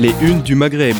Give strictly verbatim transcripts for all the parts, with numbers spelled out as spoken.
Les unes du Maghreb.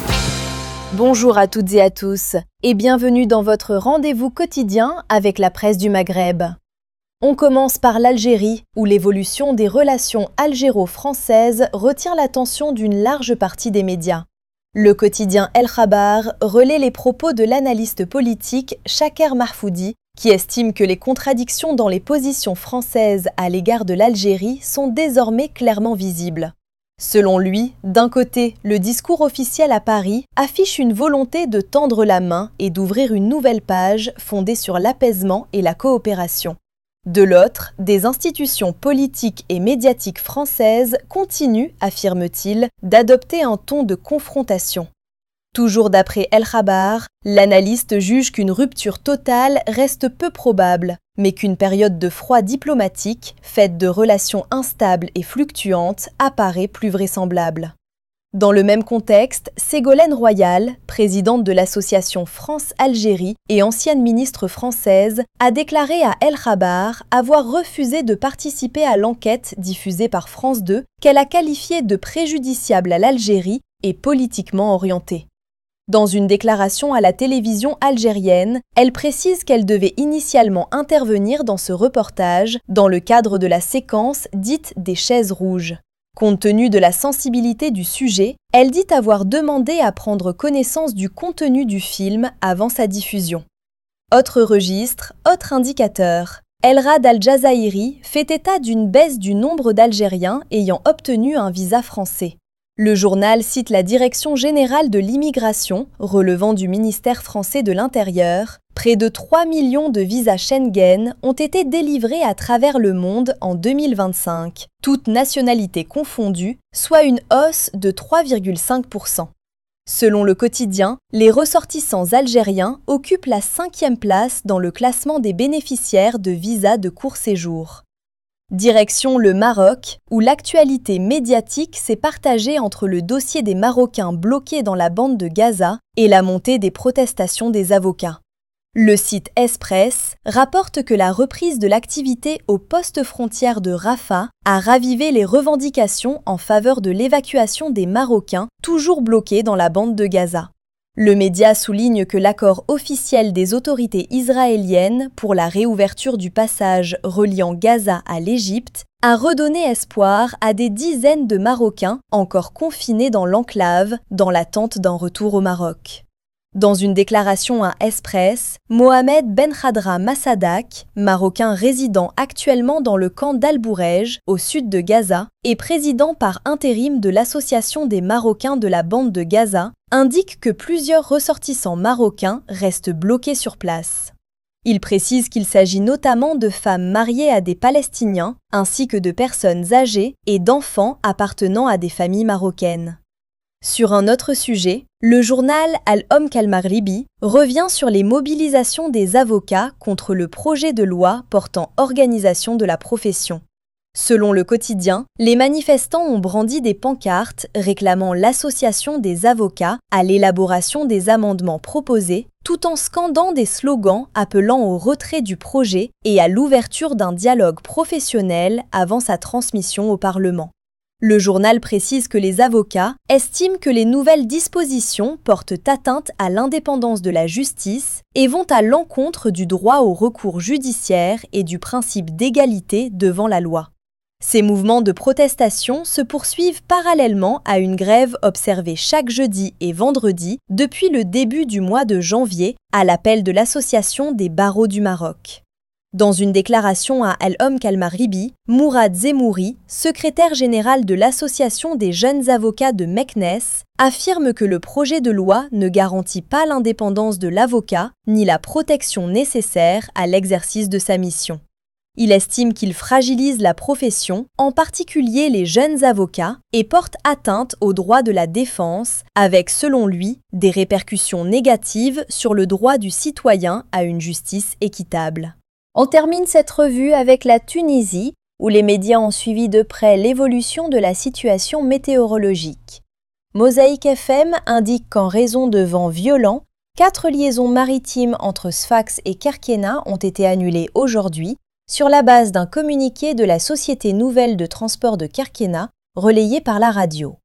Bonjour à toutes et à tous et bienvenue dans votre rendez-vous quotidien avec la presse du Maghreb. On commence par l'Algérie, où l'évolution des relations algéro-françaises retient l'attention d'une large partie des médias. Le quotidien El Khabar relaie les propos de l'analyste politique Chaker Mahfoudi, qui estime que les contradictions dans les positions françaises à l'égard de l'Algérie sont désormais clairement visibles. Selon lui, d'un côté, le discours officiel à Paris affiche une volonté de tendre la main et d'ouvrir une nouvelle page fondée sur l'apaisement et la coopération. De l'autre, des institutions politiques et médiatiques françaises continuent, affirme-t-il, d'adopter un ton de confrontation. Toujours d'après El Khabar, l'analyste juge qu'une rupture totale reste peu probable, mais qu'une période de froid diplomatique, faite de relations instables et fluctuantes, apparaît plus vraisemblable. Dans le même contexte, Ségolène Royal, présidente de l'association France-Algérie et ancienne ministre française, a déclaré à El Khabar avoir refusé de participer à l'enquête diffusée par France deux qu'elle a qualifiée de préjudiciable à l'Algérie et politiquement orientée. Dans une déclaration à la télévision algérienne, elle précise qu'elle devait initialement intervenir dans ce reportage dans le cadre de la séquence dite des chaises rouges. Compte tenu de la sensibilité du sujet, elle dit avoir demandé à prendre connaissance du contenu du film avant sa diffusion. Autre registre, autre indicateur. El Rad Al-Jazairi fait état d'une baisse du nombre d'Algériens ayant obtenu un visa français. Le journal cite la Direction générale de l'immigration, relevant du ministère français de l'Intérieur. Près de trois millions de visas Schengen ont été délivrés à travers le monde en deux mille vingt-cinq, toutes nationalités confondues, soit une hausse de trois virgule cinq pour cent. Selon le quotidien, les ressortissants algériens occupent la cinquième place dans le classement des bénéficiaires de visas de court séjour. Direction le Maroc, où l'actualité médiatique s'est partagée entre le dossier des Marocains bloqués dans la bande de Gaza et la montée des protestations des avocats. Le site Express rapporte que la reprise de l'activité au poste frontière de Rafah a ravivé les revendications en faveur de l'évacuation des Marocains toujours bloqués dans la bande de Gaza. Le média souligne que l'accord officiel des autorités israéliennes pour la réouverture du passage reliant Gaza à l'Égypte a redonné espoir à des dizaines de Marocains encore confinés dans l'enclave dans l'attente d'un retour au Maroc. Dans une déclaration à Express, Mohamed Ben Khadra Massadak, Marocain résidant actuellement dans le camp d'Al-Bourej, au sud de Gaza, et président par intérim de l'Association des Marocains de la bande de Gaza, indique que plusieurs ressortissants marocains restent bloqués sur place. Il précise qu'il s'agit notamment de femmes mariées à des Palestiniens, ainsi que de personnes âgées et d'enfants appartenant à des familles marocaines. Sur un autre sujet, le journal Al-Homme Al-Maghribi revient sur les mobilisations des avocats contre le projet de loi portant organisation de la profession. Selon le quotidien, les manifestants ont brandi des pancartes réclamant l'association des avocats à l'élaboration des amendements proposés, tout en scandant des slogans appelant au retrait du projet et à l'ouverture d'un dialogue professionnel avant sa transmission au Parlement. Le journal précise que les avocats estiment que les nouvelles dispositions portent atteinte à l'indépendance de la justice et vont à l'encontre du droit au recours judiciaire et du principe d'égalité devant la loi. Ces mouvements de protestation se poursuivent parallèlement à une grève observée chaque jeudi et vendredi depuis le début du mois de janvier à l'appel de l'Association des barreaux du Maroc. Dans une déclaration à Al-Homme Al-Maghribi, Mourad Zemouri, secrétaire général de l'Association des jeunes avocats de Meknes, affirme que le projet de loi ne garantit pas l'indépendance de l'avocat ni la protection nécessaire à l'exercice de sa mission. Il estime qu'il fragilise la profession, en particulier les jeunes avocats, et porte atteinte aux droits de la défense, avec, selon lui, des répercussions négatives sur le droit du citoyen à une justice équitable. On termine cette revue avec la Tunisie, où les médias ont suivi de près l'évolution de la situation météorologique. Mosaïque F M indique qu'en raison de vents violents, quatre liaisons maritimes entre Sfax et Kerkena ont été annulées aujourd'hui, sur la base d'un communiqué de la Société nouvelle de transport de Kerkena, relayé par la radio.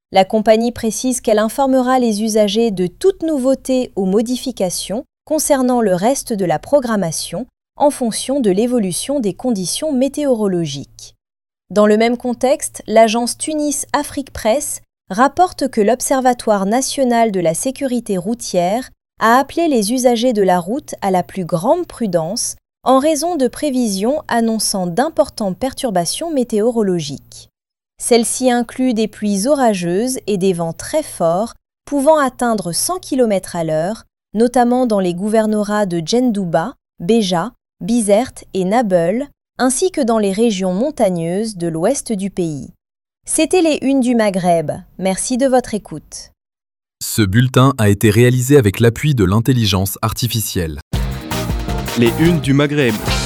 La compagnie précise qu'elle informera les usagers de toute nouveauté ou modification concernant le reste de la programmation en fonction de l'évolution des conditions météorologiques. Dans le même contexte, l'agence Tunis Afrique Presse rapporte que l'Observatoire national de la sécurité routière a appelé les usagers de la route à la plus grande prudence en raison de prévisions annonçant d'importantes perturbations météorologiques. Celles-ci incluent des pluies orageuses et des vents très forts pouvant atteindre cent kilomètres à l'heure, notamment dans les gouvernorats de Djendouba, Béja, Bizerte et Nabeul, ainsi que dans les régions montagneuses de l'ouest du pays. C'était les Unes du Maghreb. Merci de votre écoute. Ce bulletin a été réalisé avec l'appui de l'intelligence artificielle. Les Unes du Maghreb.